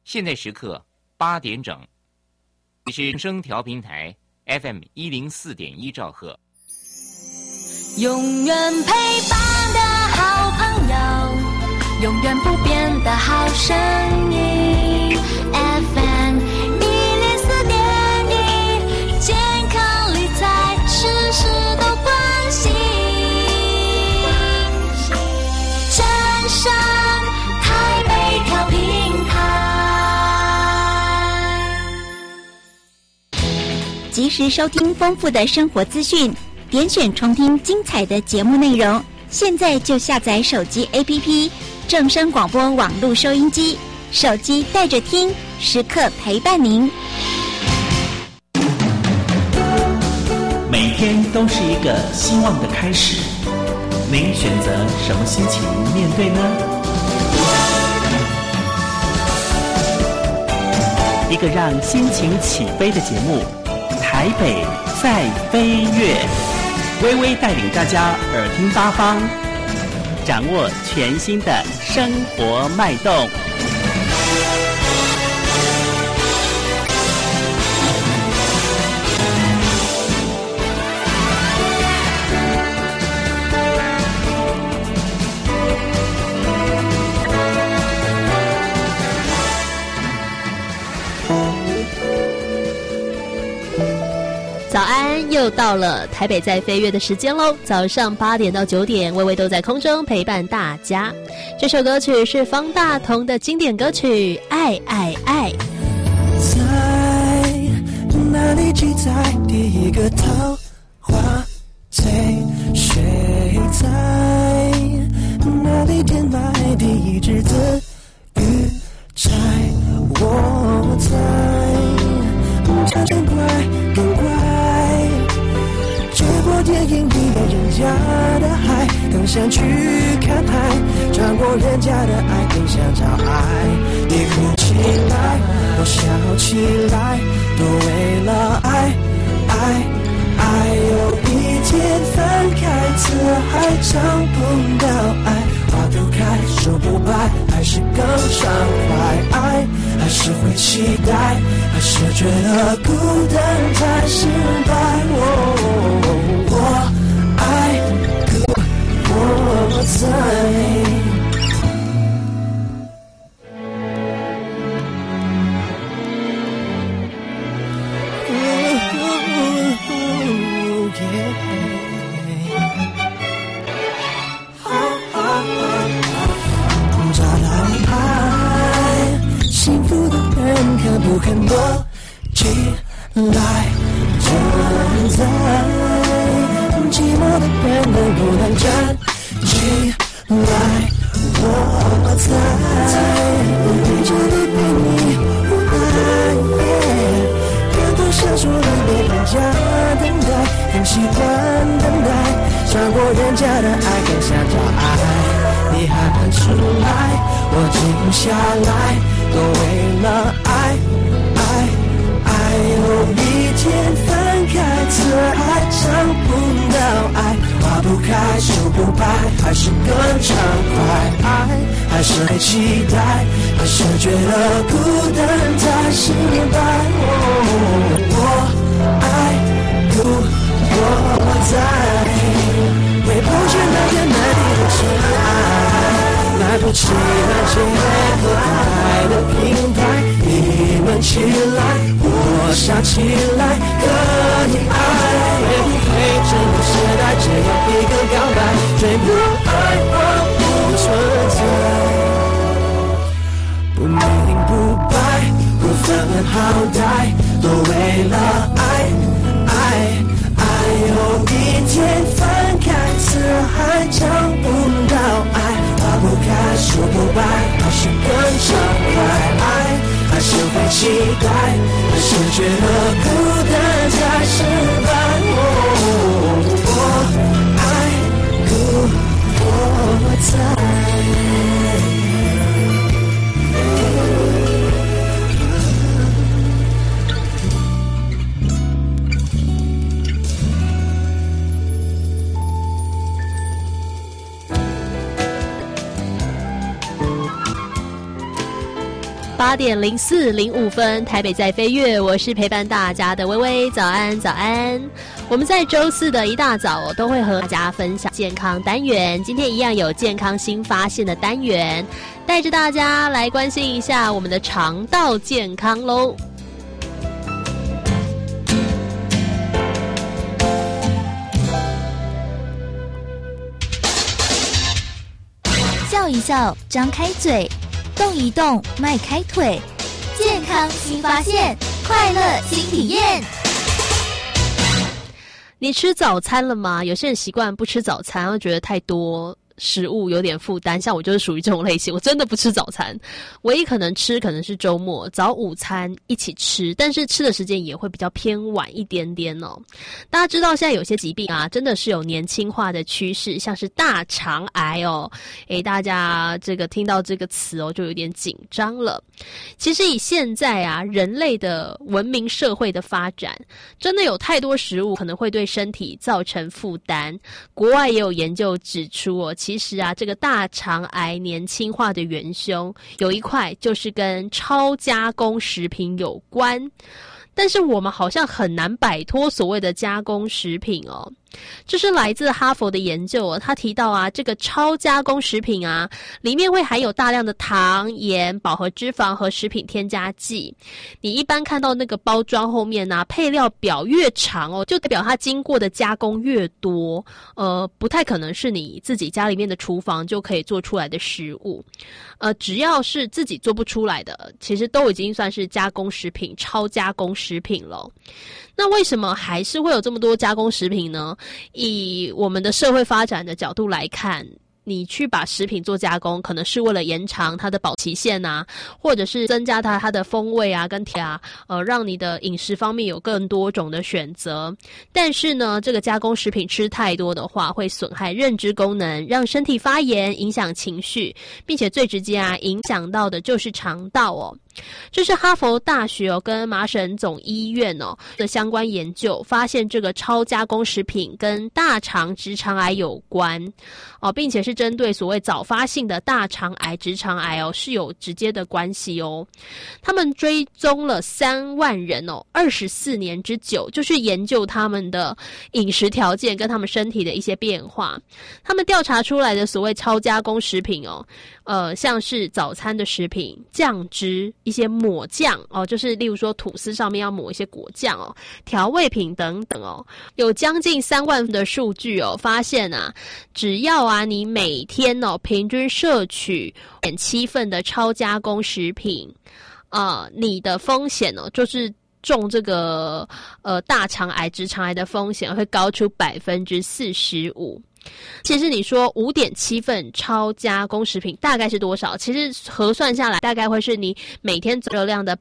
现在时刻8点整，这是声调平台 FM104.1兆赫。 永远陪伴的好朋友，永远不变的好声音 FM104.1，健康理财事事都关心，正声台北调频台， 及时收听丰富的生活资讯，点选重听精彩的节目内容，现在就下载手机 APP 正声广播网络收音机，手机带着听，时刻陪伴您。 每天都是一个希望的开始，您选择什么心情面对呢？一个让心情起飞的节目，台北在飞跃，微微带领大家耳听八方，掌握全新的生活脉动。 早安，又到了台北在飞跃的时间喽！早上8点到9点，微微都在空中陪伴大家。这首歌曲是方大同的经典歌曲《爱爱爱》。 在哪里记载第一个桃花醉？谁在哪里填埋第一只子鱼钗？我在这更怪更怪，追过电影里面人家的海，更想去看海，穿过人家的爱，更想找爱。你哭起来，我笑起来，都为了爱爱爱。有一天分开，此海找不到爱，花都开，手不白，还是更畅快。爱还是会期待，还是觉得孤单才失败。我爱我在。找到爱，幸福的人可不肯躲起来？站在寂寞的人能不能站起来？我在这里陪你看透闪烁的被人家等待，更喜欢等待，穿过人家的爱，更想找爱。你喊出来，我静下来，都为了爱爱爱。有一天分开，此海找不到爱，花不开，手不白，还是更畅快。爱还是会期待，还是觉得孤单才失败。我爱我在，回不去那个难离的尘埃，来不及那些和爱的平台。你们起来，我傻起来，可以爱。会不会整个时代只有一个告白，追不爱我不存在，不明不白，不分好歹，都为了爱爱爱。有一天分开，此海找不到爱，花不开，手不白，还是更畅快。爱还是会期待，还是觉得孤单才失败。我爱我在。 8点04:05分，台北在飞跃，我是陪伴大家的微微，早安早安。我们在周四的一大早都会和大家分享健康单元，今天一样有健康新发现的单元，带着大家来关心一下我们的肠道健康咯。 笑一笑，张开嘴，动一动，迈开腿，健康新发现，快乐新体验。 你吃早餐了吗？有些人习惯不吃早餐，会觉得太多食物有点负担，像我就是属于这种类型，我真的不吃早餐，唯一可能吃可能是周末早午餐一起吃，但是吃的时间也会比较偏晚一点点哦。大家知道现在有些疾病啊，真的是有年轻化的趋势，像是大肠癌哦，大家这个听到这个词哦，就有点紧张了。其实以现在啊人类的文明社会的发展，真的有太多食物可能会对身体造成负担。国外也有研究指出哦，其实啊，这个大肠癌年轻化的元凶有一块就是跟超加工食品有关，但是我们好像很难摆脱所谓的加工食品哦。这是来自哈佛的研究哦，他提到啊，这个超加工食品啊，里面会含有大量的糖、盐、饱和脂肪和食品添加剂。你一般看到那个包装后面啊，配料表越长哦，就代表它经过的加工越多。不太可能是你自己家里面的厨房就可以做出来的食物。只要是自己做不出来的，其实都已经算是加工食品、超加工食品了。那为什么还是会有这么多加工食品呢？以我们的社会发展的角度来看，你去把食品做加工，可能是为了延长它的保期限啊，或者是增加它的风味啊跟让你的饮食方面有更多种的选择。但是呢，这个加工食品吃太多的话，会损害认知功能，让身体发炎，影响情绪，并且最直接啊影响到的就是肠道哦。这是哈佛大学跟麻省总医院的相关研究，发现这个超加工食品跟大肠直肠癌有关并且是针对所谓早发性的大肠癌、直肠癌是有直接的关系哦。他们追踪了3万人24年之久，就是研究他们的饮食条件跟他们身体的一些变化。他们调查出来的所谓超加工食品像是早餐的食品、酱汁、一些抹酱就是例如说吐司上面要抹一些果酱调味品等等有将近3万的数据发现啊，只要啊你每天平均摄取0.7份的超加工食品你的风险就是中这个大肠癌、直肠癌的风险会高出45%。其实你说5.7份超加工食品大概是多少？其实核算下来大概会是你每天总热量的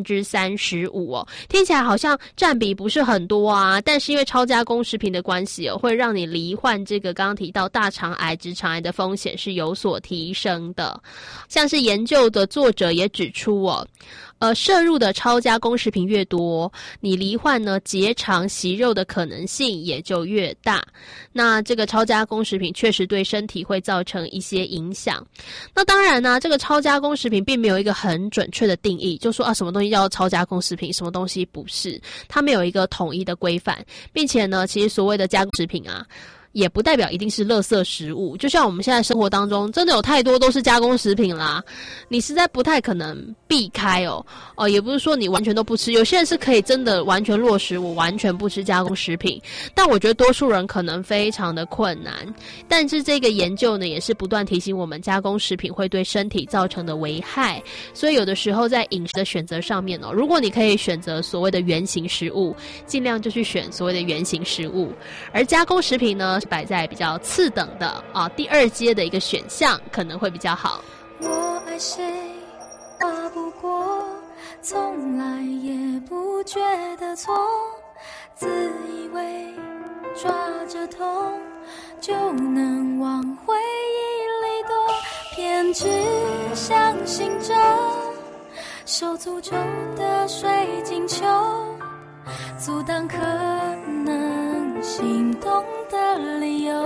35%听起来好像占比不是很多啊，但是因为超加工食品的关系会让你罹患这个刚刚提到大肠癌、直肠癌的风险是有所提升的。像是研究的作者也指出摄入的超加工食品越多，你罹患呢结肠息肉的可能性也就越大。那这个超加工食品确实对身体会造成一些影响。那当然呢，这个超加工食品并没有一个很准确的定义，就说什么东西叫超加工食品，什么东西不是，它没有一个统一的规范，并且呢，其实所谓的加工食品啊，也不代表一定是垃圾食物。就像我们现在生活当中真的有太多都是加工食品啦，你实在不太可能避开也不是说你完全都不吃，有些人是可以真的完全落实我完全不吃加工食品，但我觉得多数人可能非常的困难。但是这个研究呢，也是不断提醒我们加工食品会对身体造成的危害，所以有的时候在饮食的选择上面如果你可以选择所谓的原型食物，尽量就去选所谓的原型食物，而加工食品呢摆在比较次等的第2阶的一个选项可能会比较好。 我爱谁打不过，从来也不觉得错，自以为抓着痛就能往回忆里躲，偏只相信着受诅咒的水晶球，阻挡可能心动的理由，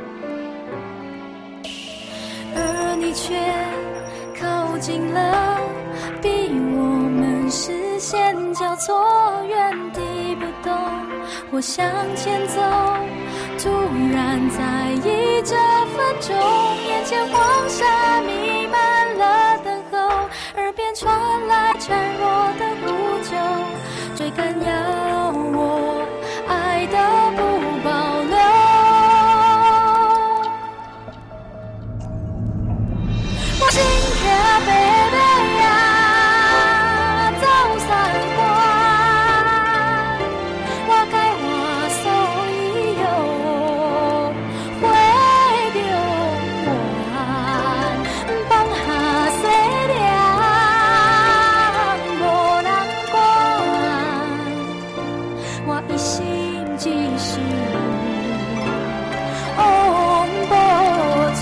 而你却靠近了视线交错，原地不动，或向前走。突然在意这分钟，眼前黄沙弥漫了等候，耳边传来孱弱的呼救，追赶要我爱的不保留。我心跳贝贝呀，走三关，我该我所以有会流完，放下细粒无人管，我一心只想往无传。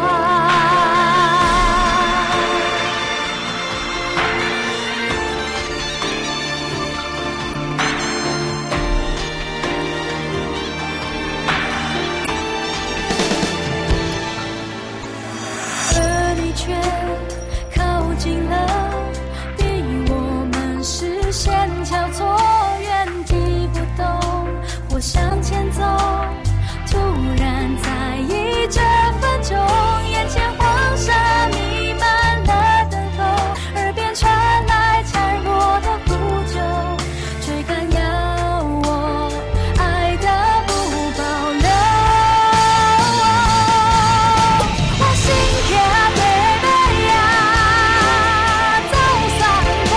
而你却靠近了，逼我们视线交错，原地不动，或向前走。突然在意这分钟，眼前黄沙弥漫了等候，耳边传来孱弱的呼救，追赶要我爱的不保留。我心跳贝贝呀，走三关，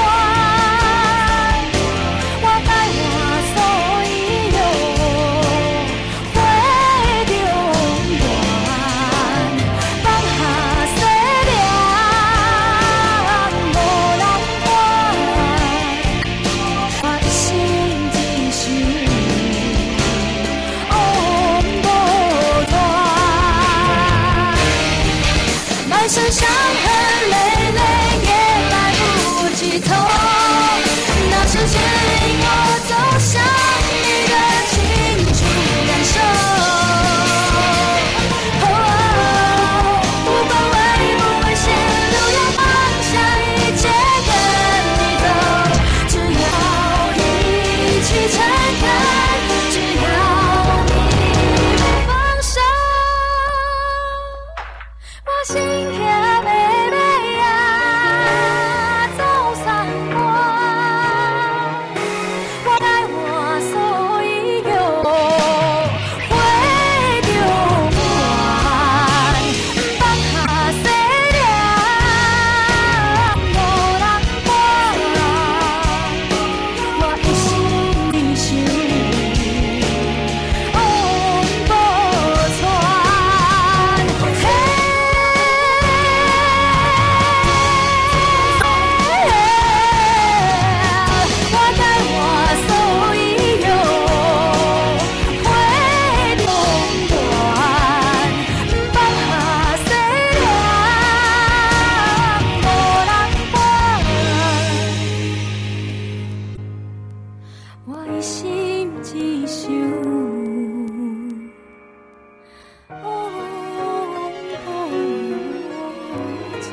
我该我所以有会流完，放下细粒无人管，我一心只想往无传。满身伤痕累累也来不及痛，那时牵引我走向你的清楚感受。不管危不危险，都要放下一切跟你走，只要一起撑开，只要你不放手。我心跳贝贝呀，走三关，我该我所以有会流完，放下细粒无人管，我一心只想往无传。我该我所以有会流完，放下细粒无人管，我一心只想往无传。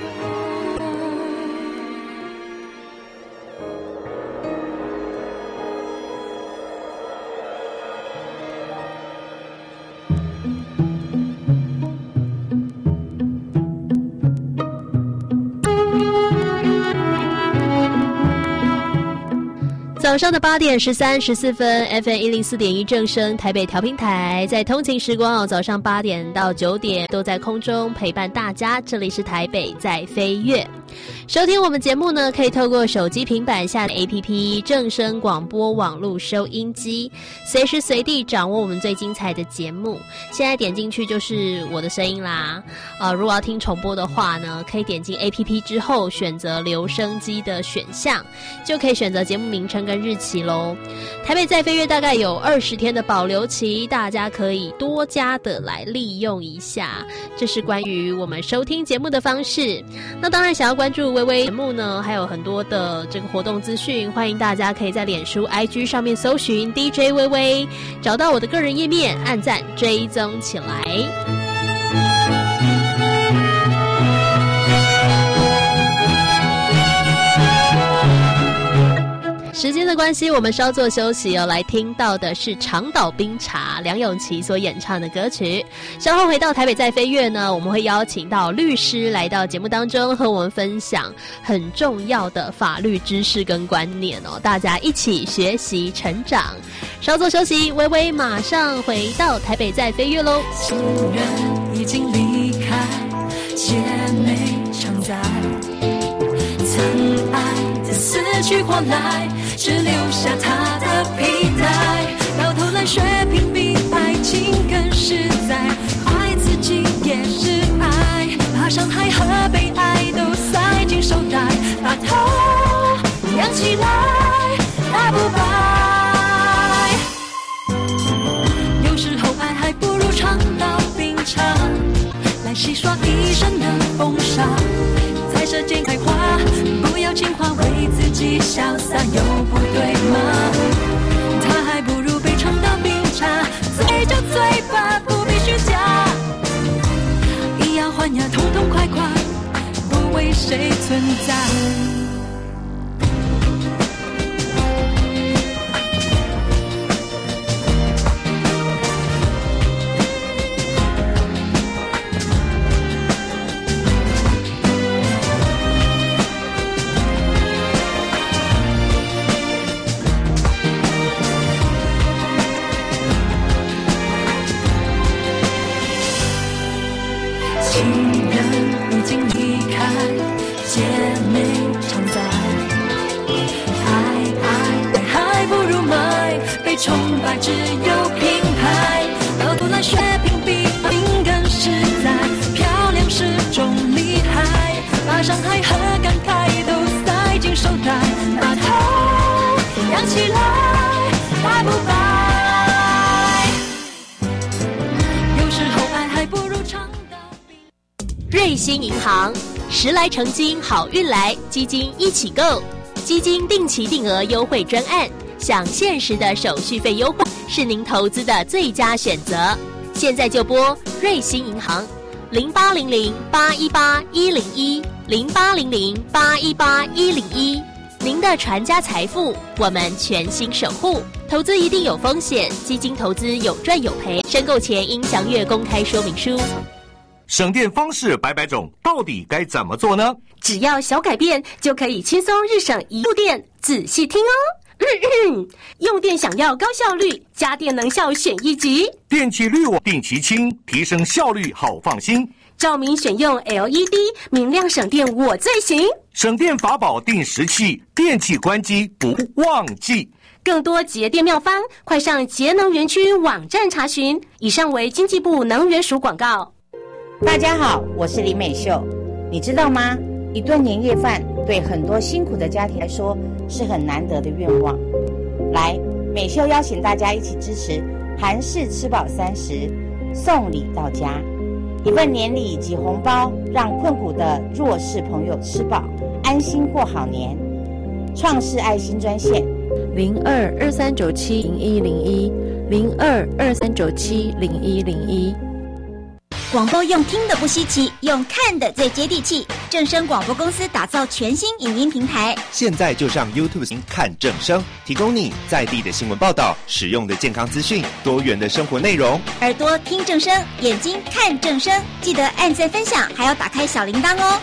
早上的8点13、14分 ，FM 104.1正声台北调频台，在通勤时光早上8点到9点都在空中陪伴大家。这里是台北在飞跃。收听我们节目呢，可以透过手机、平板下的 APP 正声广播网络收音机，随时随地掌握我们最精彩的节目。现在点进去就是我的声音啦。如果要听重播的话呢，可以点进 APP 之后选择留声机的选项，就可以选择节目名称跟日期咯。台北在飞跃大概有20天的保留期，大家可以多加的来利用一下。这是关于我们收听节目的方式。那当然想要关注微微节目呢，还有很多的这个活动资讯，欢迎大家可以在脸书 IG 上面搜寻 DJ 微微，找到我的个人页面，按赞追踪起来。 时间的关系，我们稍作休息哦。来听到的是长岛冰茶梁咏琪所演唱的歌曲。稍后回到台北在飞跃呢，我们会邀请到律师来到节目当中，和我们分享很重要的法律知识跟观念哦，大家一起学习成长。稍作休息，微微马上回到台北在飞跃喽。 情人已经离开，姐妹常在，曾爱的死去活来，只留下他的皮带，到头来却屏蔽爱情更实在，爱自己也是爱，把伤害和被爱都塞进手袋，把头扬起来，大不白。有时候爱还不如尝到冰茶，来洗刷一生的风沙，在舌尖开花，不要情话为自己潇洒，又不对吗？他还不如被尝到冰茶，醉就醉吧，不必虚假，以牙还牙，痛痛快快，不为谁存在。崇拜只有品牌，到头来却屏蔽命更实在，漂亮是种厉害，把伤害和感慨都塞进手袋，把头扬起来，白不白？有时候爱还不如尝到冰。 瑞星银行时来成金好运来，基金一起购，基金定期定额优惠专案，享现实的手续费优惠，是您投资的最佳选择。现在就拨瑞星银行0800818101，0800818101，您的传家财富，我们全心守护。投资一定有风险，基金投资有赚有赔，申购前应详阅公开说明书。 省电方式百百种，到底该怎么做呢？ 只要小改变，就可以轻松日省一度电。仔细听哦。用电想要高效率，家电能效选一级， 电器滤网定期清，提升效率好放心。 照明选用 LED， 明亮省电我最行。 省电法宝定时器，电器关机不忘记。 更多节电妙方，快上节能园区网站查询。以上为经济部能源署广告。 大家好，我是林美秀。你知道吗？一顿年夜饭对很多辛苦的家庭来说是很难得的愿望。来，美秀邀请大家一起支持韩式吃饱30，送礼到家，一份年礼及红包，让困苦的弱势朋友吃饱，安心过好年。创世爱心专线 0223970101，0223970101。 广播用听的不稀奇，用看的最接地气。正声广播公司打造全新影音平台， 现在就上 YouTube 看正声，提供你在地的新闻报道、实用的健康资讯、多元的生活内容。 耳朵听正声，眼睛看正声，记得按赞分享，还要打开小铃铛哦。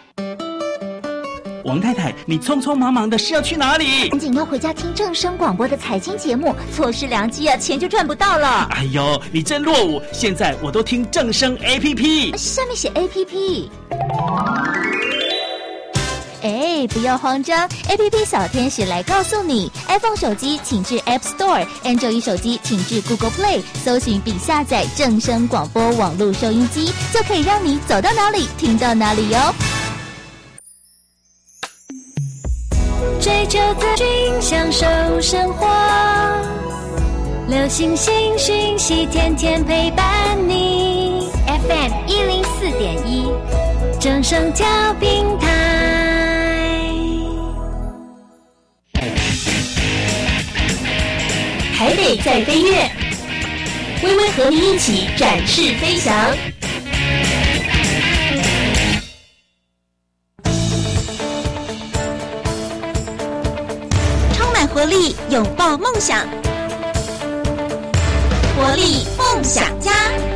王太太，你匆匆忙忙的是要去哪里？ 赶紧要回家听正声广播的财经节目，错失良机啊，钱就赚不到了。 哎呦，你真落伍！现在我都听正声 APP， 上面写 APP。哎，不要慌张 ，APP 小天使来告诉你 ，iPhone 手机请至 App Store，Android 手机请至 Google Play， 搜寻并下载正声广播网络收音机，就可以让你走到哪里听到哪里哟。 追求资讯，享受生活，流行新讯息，天天陪伴你。FM 104.1，正声调频台。 台北在飞跃，微微和你一起展翅飞翔。 活力，拥抱梦想。活力梦想家。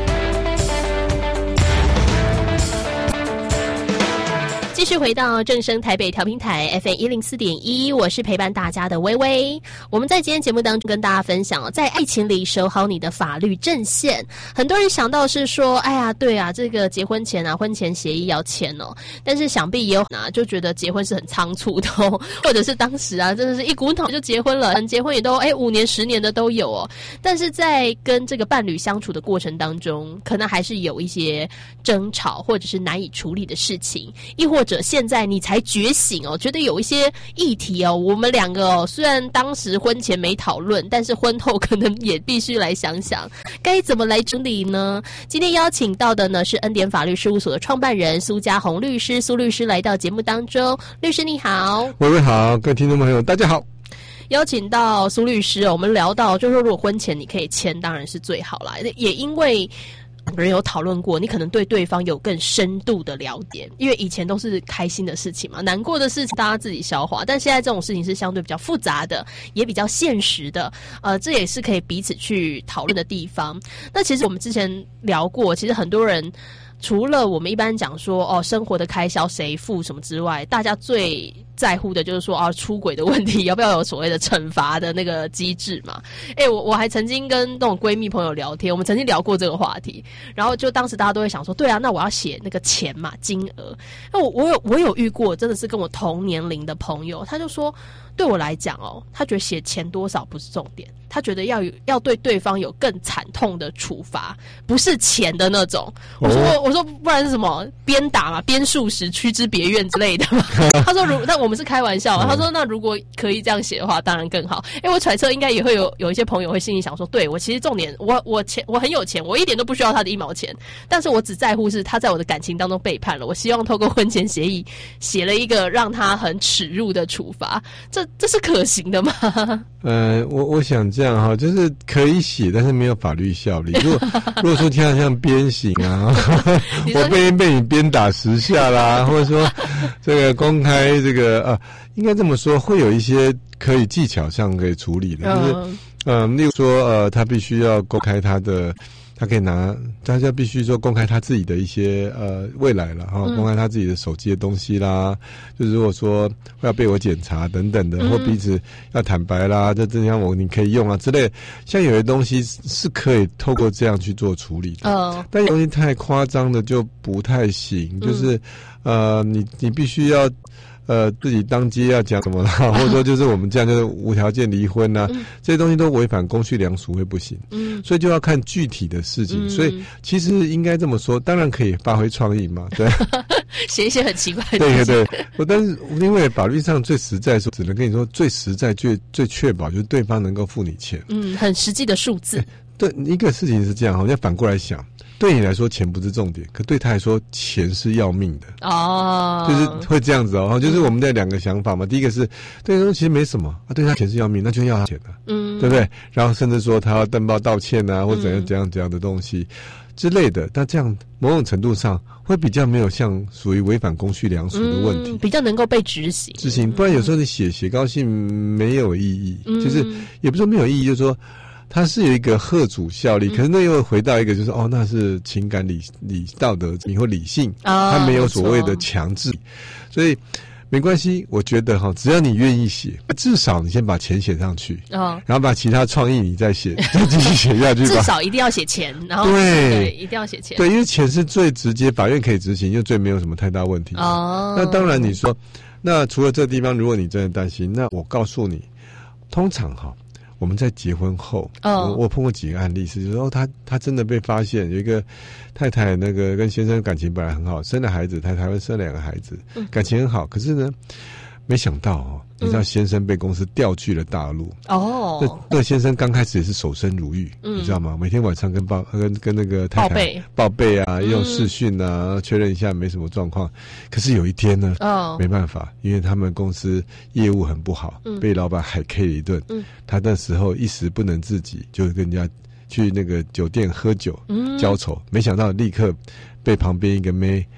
继续回到正声台北调频台 FM104.1， 我是陪伴大家的微微。我们在今天节目当中跟大家分享，在爱情里守好你的法律阵线。很多人想到是说，哎呀，对啊，这个结婚前啊，婚前协议要签哦。但是想必也有就觉得结婚是很仓促的哦，或者是当时真的是一股脑就结婚了，结婚也都5年10年的都有哦。但是在跟这个伴侣相处的过程当中，可能还是有一些争吵或者是难以处理的事情，亦或者现在你才觉醒哦，觉得有一些议题哦，我们两个哦，虽然当时婚前没讨论，但是婚后可能也必须来想想该怎么来处理呢？今天邀请到的呢是恩典法律事务所的创办人苏家宏律师，苏律师来到节目当中。律师你好。 微微好，各位听众朋友大家好。 邀请到苏律师我们聊到就是说，如果婚前你可以签，当然是最好啦，也因为两个人有讨论过，你可能对对方有更深度的了解，因为以前都是开心的事情嘛，难过的事情大家自己消化，但现在这种事情是相对比较复杂的，也比较现实的，这也是可以彼此去讨论的地方。那其实我们之前聊过，其实很多人除了我们一般讲说生活的开销谁付什么之外，大家最在乎的就是说出轨的问题要不要有所谓的惩罚的那个机制嘛。我还曾经跟那种闺蜜朋友聊天，我们曾经聊过这个话题，然后就当时大家都会想说，对啊，那我要写那个钱嘛，金额。那我有遇过真的是跟我同年龄的朋友，他就说对我来讲他觉得写钱多少不是重点，他觉得要对对方有更惨痛的处罚，不是钱的那种。我说不然是什么鞭打嘛，鞭数10驱之别院之类的嘛。他说但我们是开玩笑嘛，他说那如果可以这样写的话当然更好。我揣测应该也会有一些朋友会心里想说，对，我其实重点我很有钱，我一点都不需要他的1毛钱，但是我只在乎是他在我的感情当中背叛了，我希望透过婚前协议写了一个让他很耻辱的处罚，这是可行的吗？ 我想这样哈，就是可以写，但是没有法律效力。如果说像鞭刑啊，我被你鞭打10下啦，或者说这个公开这个应该这么说，会有一些可以技巧上可以处理的，就是例如说他必须要公开他的。他可以大家必须说公开他自己的一些未来了哈，公开他自己的手机的东西啦，就是如果说要被我检查等等的，或彼此要坦白啦，这样你可以用啊之类，像有些东西是可以透过这样去做处理的，但有东西太夸张的就不太行，就是你必须要。自己当街要讲什么啦，或者说就是我们这样就是无条件离婚啊，这些东西都违反公序良俗会不行，所以就要看具体的事情，所以其实应该这么说，当然可以发挥创意嘛，对， 写一些很奇怪的东西， 对，但是因为法律上最实在，只能跟你说最实在最确保就是对方能够付你钱， 很实际的数字。 对，一个事情是这样，好像反过来想。对你来说钱不是重点，可对他来说钱是要命的就是会这样子就是我们的两个想法嘛。第一个是对他说其实没什么对他钱是要命，那就要他钱对不对？然后甚至说他要登报道歉啊，或怎样的东西之类的，但这样某种程度上会比较没有像属于违反公序良俗的问题， 比较能够被执行， 不然有时候你写高兴没有意义，就是也不是说没有意义，就是说它是有一个吓阻效力，可是那又回到一个就是那是情感理道德或理性，它没有所谓的强制，所以没关系。我觉得只要你愿意写，至少你先把钱写上去，然后把其他创意你再写，再继续写下去吧。 至少一定要写钱，然后对，一定要写钱。 对，因为钱是最直接，法院可以执行，又最没有什么太大问题。那当然你说，那除了这地方，如果你真的担心，那我告诉你，通常我们在结婚后，我碰过几个案例，是说他真的被发现有一个太太那个跟先生感情本来很好，生了孩子，在台湾生了2个孩子，感情很好，可是呢，没想到你知道先生被公司调去了大陆那先生刚开始也是守身如玉，你知道吗？每天晚上跟那个太太报备啊，用视讯啊确认一下没什么状况。可是有一天呢，没办法，因为他们公司业务很不好，被老板海 K 了一顿，他那时候一时不能自己，就跟人家去那个酒店喝酒浇愁，没想到立刻被旁边一个妹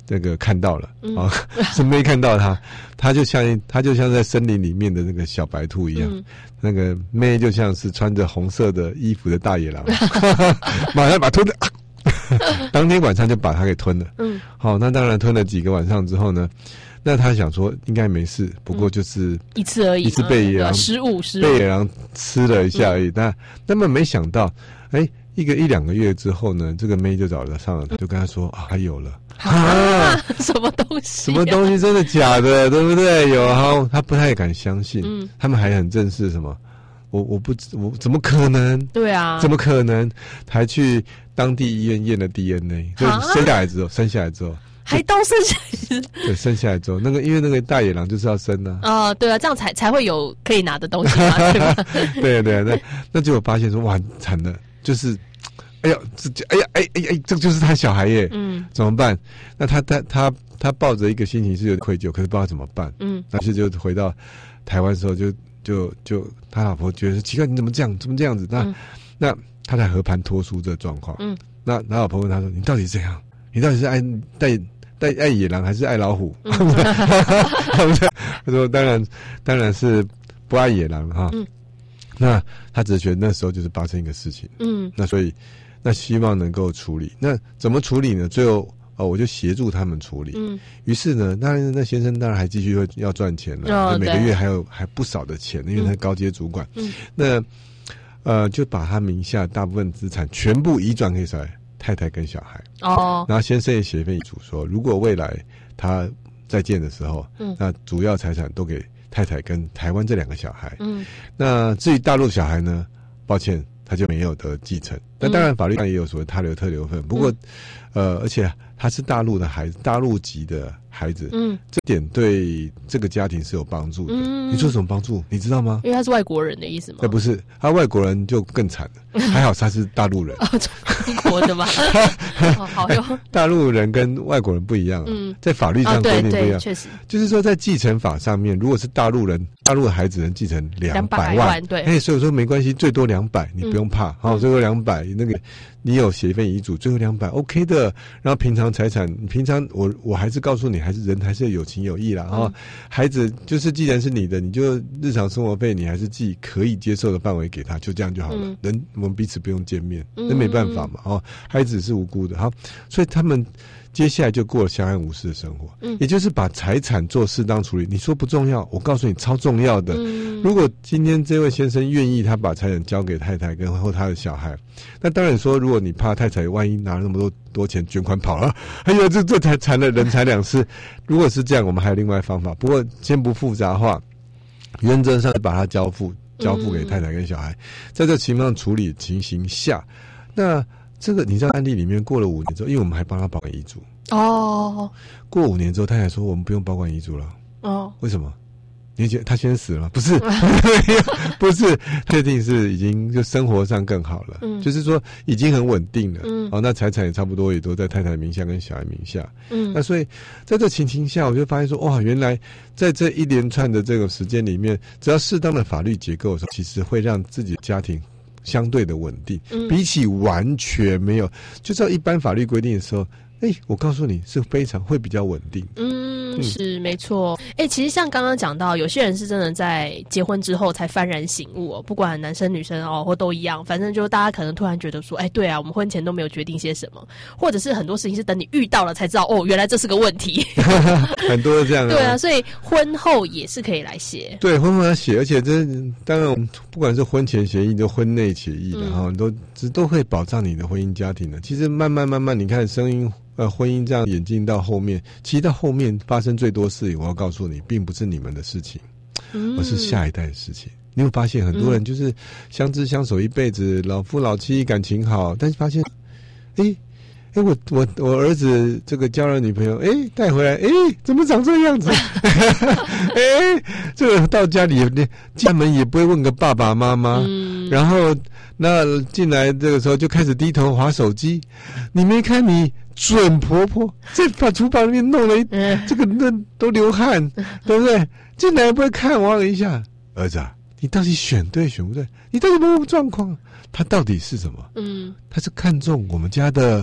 这个看到了是妹看到他就像在森林里面的那个小白兔一样，那个妹就像是穿着红色的衣服的大野狼，马上把吞了。当天晚上就把他给吞了。好，那当然吞了几个晚上之后呢，那他想说应该没事，不过就是一次而已， 一次被野狼失误被野狼吃了一下而已。那么没想到，一两个月之后呢，这个妹就找上了他，就跟他说他有了。 什么东西？ 什么东西？真的假的？对不对？有他不太敢相信。他们还很正视什么？我怎么可能？ 对啊， 怎么可能？还去当地医院验了 DNA， 就生下来之后。 还都生下来？ 对，生下来之后，因为那个大野狼就是要生啊。 对啊，这样才会有可以拿的东西嘛，对吧？ 对，那结果发现说哇，惨了，就是，这就是他小孩耶，怎么办？那他抱着一个心情是有点愧疚，可是不知道怎么办，但是就回到台湾的时候，就他老婆觉得奇怪，你怎么这样子？那他才和盘托出这状况，那他老婆问他说：“你到底是怎样？你到底是爱野狼还是爱老虎？”他说：“当然是不爱野狼哈。”那他只是觉得那时候就是发生一个事情，那所以希望能够处理。那怎么处理呢？最后我就协助他们处理。于是呢，那先生当然还继续要赚钱了，每个月还不少的钱，因为他是高阶主管。那就把他名下大部分资产全部移转给谁？太太跟小孩。然后先生也写一份遗嘱说，如果未来他再见的时候，那主要财产都给太太跟台湾这2个小孩。那至于大陆小孩呢，抱歉，他就没有得继承。但当然法律上也有所谓他留特留份，不过而且他是大陆的孩子，大陆籍的孩子，这点对这个家庭是有帮助的。你说什么帮助？你知道吗？ 因为他是外国人的意思吗？ 不是，他外国人就更惨了，还好他是大陆人。 中国的吗？好哟。 大陆人跟外国人不一样，在法律上规定不一样， 确实， 就是说在继承法上面，如果是大陆的孩子能继承200万， 对， 所以说没关系，最多200，你不用怕，最多200，那个你有写一份遗嘱，最后200 OK 的。然后平常财产，我还是告诉你，人还是有情有义啦。孩子就是既然是你的，你就日常生活费你还是寄可以接受的范围给他，就这样就好了。我们彼此不用见面，那没办法嘛。孩子是无辜的，所以他们接下来就过了相安无事的生活。也就是把财产做适当处理。你说不重要，我告诉你超重要的。如果今天这位先生愿意，他把财产交给太太跟后他的小孩，那当然说，如果你怕太太万一拿了那么多钱卷款跑了，这才惨了，人财两失。如果是这样，我们还有另外方法，不过先不复杂化，原则上把它交付给太太跟小孩。在这情况处理情形下，那这个你知道案例里面过了5年之后，因为我们还帮他保管遗嘱。过5年之后，太太说我们不用保管遗嘱了。为什么？你觉得他先死了吗？不是，不是，确定是已经就生活上更好了，就是说已经很稳定了。那财产也差不多也都在太太名下跟小孩名下。那所以在这情形下，我就发现说，哇，原来在这一连串的这个时间里面，只要适当的法律结构的时候，其实会让自己的家庭相对的稳定，比起完全没有，就照一般法律规定的时候，我告诉你是非常会比较稳定。 是没错。其实像刚刚讲到，有些人是真的在结婚之后才幡然醒悟不管男生女生或都一样，反正就大家可能突然觉得说，对啊，我们婚前都没有决定些什么，或者是很多事情是等你遇到了才知道，原来这是个问题。 很多是这样。 对啊，所以婚后也是可以来写。 对，婚后要写，而且这当然我们不管是婚前协议就婚内协议的都会保障你的婚姻家庭的。其实慢慢你看婚姻这样演进到后面，其实到后面发生最多事情，我要告诉你，并不是你们的事情，而是下一代的事情。你会发现很多人就是相知相守一辈子，老夫老妻感情好，但是发现，我儿子这个交了女朋友，带回来，怎么长这样子？这个到家里家门也不会问个爸爸妈妈，然后那进来这个时候就开始低头滑手机，你没看你准婆婆在把厨房里面弄了这个那都流汗，对不对？进来也不会看望一下，儿子啊，你到底选对选不对？你到底有没有状况？他到底是什么？他是看中我们家的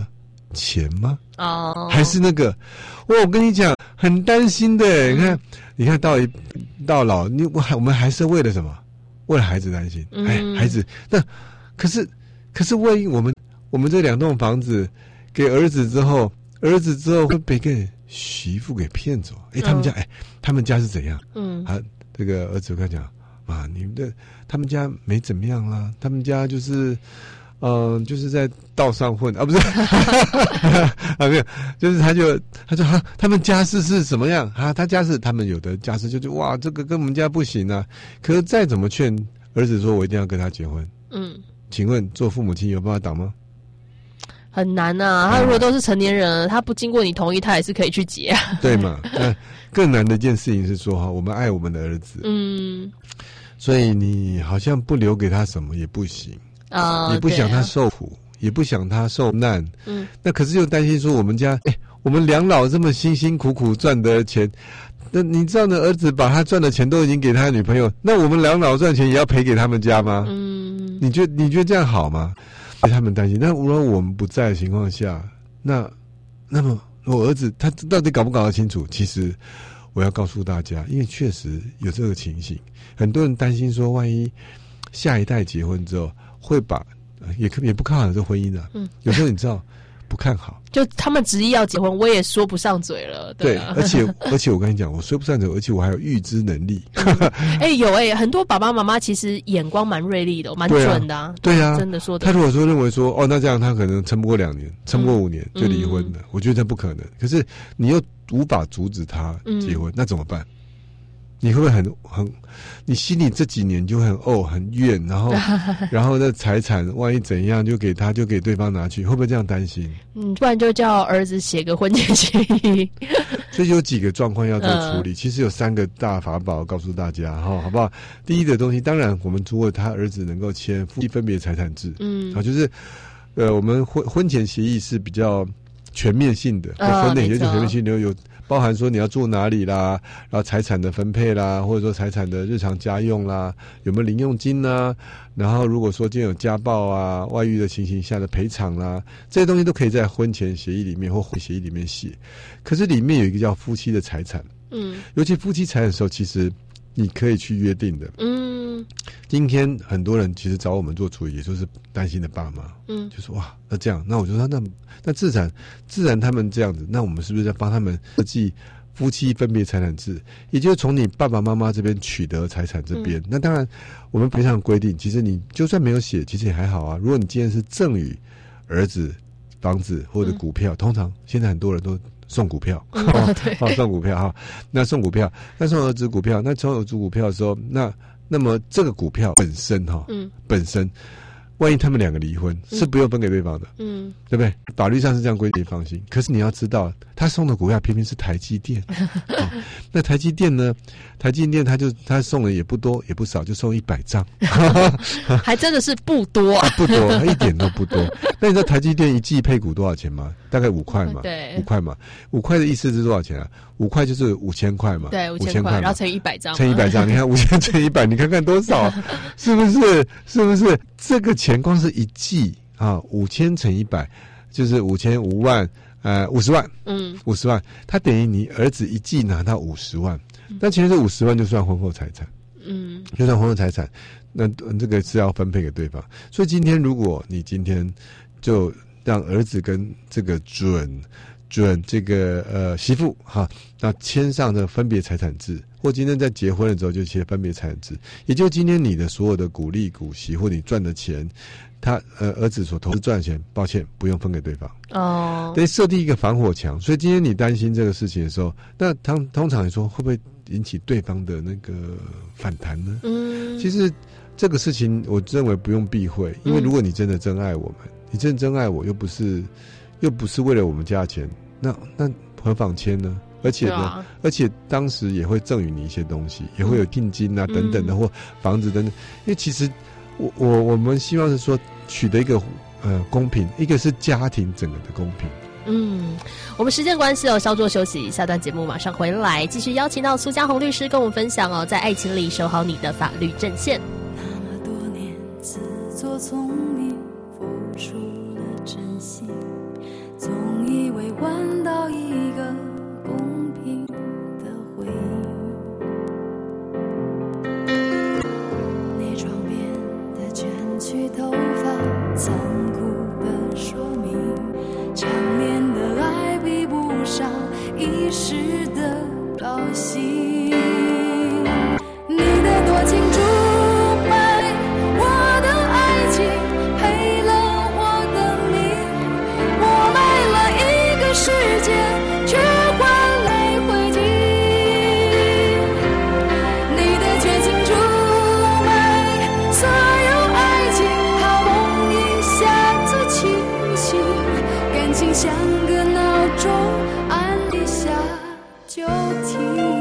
钱吗？ 哦， 还是那个？我跟你讲，很担心的。你看到老，我们还是为了什么？为了孩子担心。孩子，那可是万一我们这2栋房子给儿子之后会被个媳妇给骗走。他们家是怎样？这个儿子跟他讲啊，他们家没怎么样啦，他们家就是在道上混啊，不是没有，就是他说啊，他们家世是什么样啊？他们有的家世就哇，这个跟我们家不行啊。可是再怎么劝儿子说我一定要跟他结婚，请问做父母亲有办法挡吗？ 很难啊，他如果都是成年人，他不经过你同意，他也是可以去结啊。 对嘛？那更难的一件事情是说我们爱我们的儿子，所以你好像不留给他什么也不行啊，也不想他受苦，也不想他受难，那可是又担心说我们家，我们两老这么辛辛苦苦赚的钱，那你知道呢？儿子把他赚的钱都已经给他的女朋友，那我们两老赚钱也要赔给他们家吗？你觉得这样好吗？他们担心。那如果我们不在的情况下，那么我儿子他到底搞不搞得清楚？其实我要告诉大家，因为确实有这个情形，很多人担心说，万一下一代结婚之后会把也不看好这婚姻啊。有时候你知道不看好， 就他们执意要结婚，我也说不上嘴了。对， 而且我跟你讲，我说不上嘴，而且我还有预知能力。 很多爸爸妈妈其实眼光蛮锐利的，蛮准的啊。 对啊， 真的说的。 他如果说认为说那这样他可能撑不过2年，撑不过5年就离婚了，我觉得这不可能。可是你又无法阻止他结婚，那怎么办？你会不会很你心里这几年就很怨，然后那财产万一怎样就给对方拿去，会不会这样担心？ 不然就叫儿子写个婚前协议。 所以有几个状况要做处理，其实有3个大法宝告诉大家好不好？第一个东西，当然我们如果他儿子能够签夫妻分别财产制，就是我们婚前协议是比较全面性的，婚内协议全面性的有包含说你要住哪里啦，然后财产的分配啦，或者说财产的日常家用啦，有没有零用金啦，然后如果说今天有家暴啊、外遇的情形下的赔偿啦，这些东西都可以在婚前协议里面或婚协议里面写。可是里面有一个叫夫妻的财产，尤其夫妻财产的时候，其实你可以去约定的。今天很多人其实找我们做处理，也就是担心的爸妈，就说哇，那这样，那我就说那自然他们这样子，那我们是不是要帮他们设计夫妻分别财产制？也就是从你爸爸妈妈这边取得财产这边，那当然我们非常规定，其实你就算没有写，其实也还好啊。如果你今天是赠予儿子房子或者股票，通常现在很多人都送股票，送股票哈。那送股票，那送儿子股票，那送儿子股票的时候，那么这个股票本身本身，万一他们2个离婚，是不用分给对方的，对不对？法律上是这样规定，放心。可是你要知道，他送的股票偏偏是台积电，那台积电呢？台积电他送的也不多也不少，就送100张， 还真的是不多， 不多，一点都不多。那你知道台积电一季配股多少钱吗？大概5块嘛， 对 ，5块嘛。5块的意思是多少钱啊？5块就是5000块嘛， 对，5000块，然后乘以100张， 乘以100张，你看5000乘以100，你看看多少，是不是？这个钱光是一季啊，5000乘以100就是5万，50万，50万，他等于你儿子一季拿到50万，那其实这50万就算婚后财产，就算婚后财产，那这个是要分配给对方。所以今天如果你今天就让儿子跟这个准这个媳妇那签上的分别财产制，或今天在结婚的时候就签分别财产制，也就今天你的所有的股利股息或你赚的钱，他儿子所投资赚的钱，抱歉不用分给对方得设定一个防火墙。所以今天你担心这个事情的时候，那通常你说会不会引起对方的那个反弹呢？其实这个事情我认为不用避讳，因为如果你真的真爱我们，你真爱我，又不是为了我们家钱，那何妨签呢？而且呢，而且当时也会赠予你一些东西，也会有定金啊等等的，或房子等等。因为其实我们希望是说取得一个公平，一个是家庭整个的公平。 我们时间关系稍作休息，下段节目马上回来，继续邀请到苏家红律师跟我们分享在爱情里守好你的法律阵线。 那么多年自作聪明，付出了真心， 总以为换到一个公平的回应。你床边的卷曲头发，残酷的说明，长年的爱比不上一时的高兴。你的多情出卖我的爱情，赔了我的命。我买了一个世界，却换来灰烬。你的绝情出卖所有爱情，好梦一下子清醒，感情像个闹钟，按一下就停。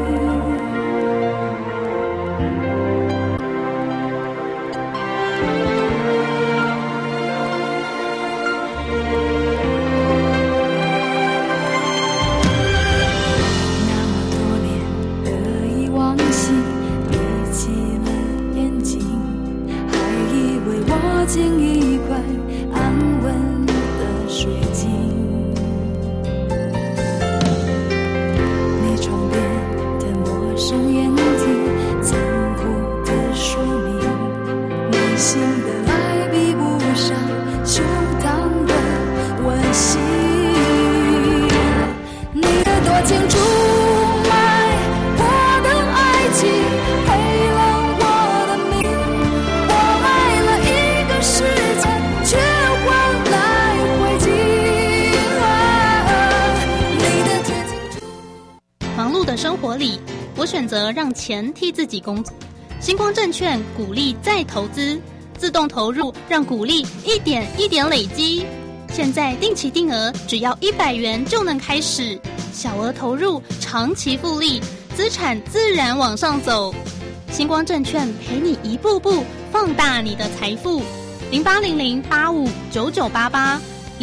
进一块安稳的水晶，你床边的陌生眼睛，残酷的说明，内心的爱比不上胸膛的温馨。你的多情出卖我的爱情，赔了我的命。我买了一个世界，却换来灰烬。你的绝情出忙碌的生活里，我选择让钱替自己工作。星光证券鼓励再投资，自动投入，让股利一点一点累积。现在定期定额只要100元就能开始，小额投入，长期复利，资产自然往上走。星光证券陪你一步步放大你的财富。0800859988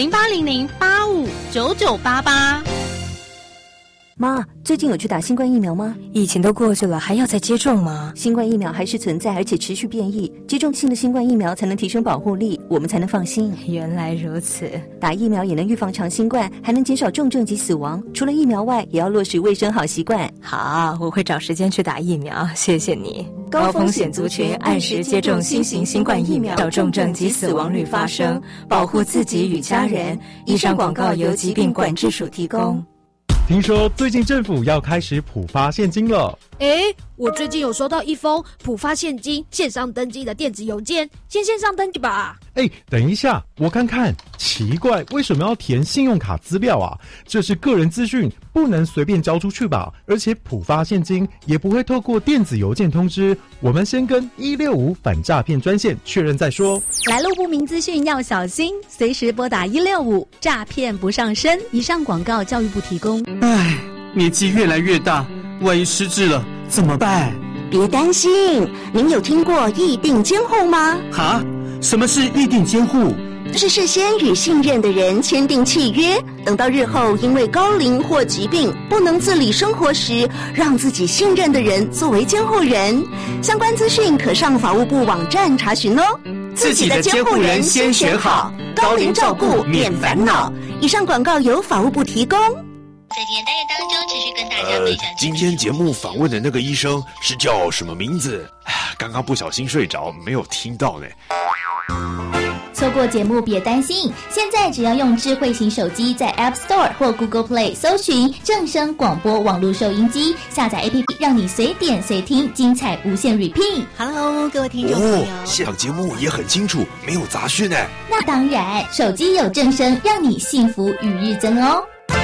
0800859988。 妈，最近有去打新冠疫苗吗？ 疫情都过去了，还要再接种吗？ 新冠疫苗还是存在，而且持续变异。接种新的新冠疫苗才能提升保护力，我们才能放心。 原来如此， 打疫苗也能预防长新冠，还能减少重症及死亡。除了疫苗外，也要落实卫生好习惯。 好，我会找时间去打疫苗，谢谢你。高风险族群按时接种新型新冠疫苗，少重症及死亡率发生，保护自己与家人。以上广告由疾病管制署提供。 听说最近政府要开始普发现金了。 我最近有收到一封普发现金线上登记的电子邮件，先线上登记吧。 等一下，我看看，奇怪，为什么要填信用卡资料啊？这是个人资讯，不能随便交出去吧？而且普发现金也不会透过电子邮件通知，我们先跟165反诈骗专线确认再说。 来路不明资讯要小心，随时拨打165，诈骗不上身。以上广告教育部提供。 年纪越来越大，万一失智了怎么办？ 别担心，您有听过议定监护吗？ 哈？什么是议定监护？ 是事先与信任的人签订契约，等到日后因为高龄或疾病不能自理生活时，让自己信任的人作为监护人。相关资讯可上法务部网站查询哦。 自己的监护人先选好，高龄照顾免烦恼。 以上广告由法务部提供。 在今天单元当中，持续跟大家分享。 今天节目访问的那个医生是叫什么名字？刚刚不小心睡着，没有听到呢。 错过节目别担心，现在只要用智慧型手机在 App Store 或 Google Play 搜寻正声广播网络收音机，下载 APP 让你随点随听，精彩无限 repeat。 Hello， 各位听众朋友， 现场节目也很清楚，没有杂讯呢。 那当然，手机有正声，让你幸福与日增哦。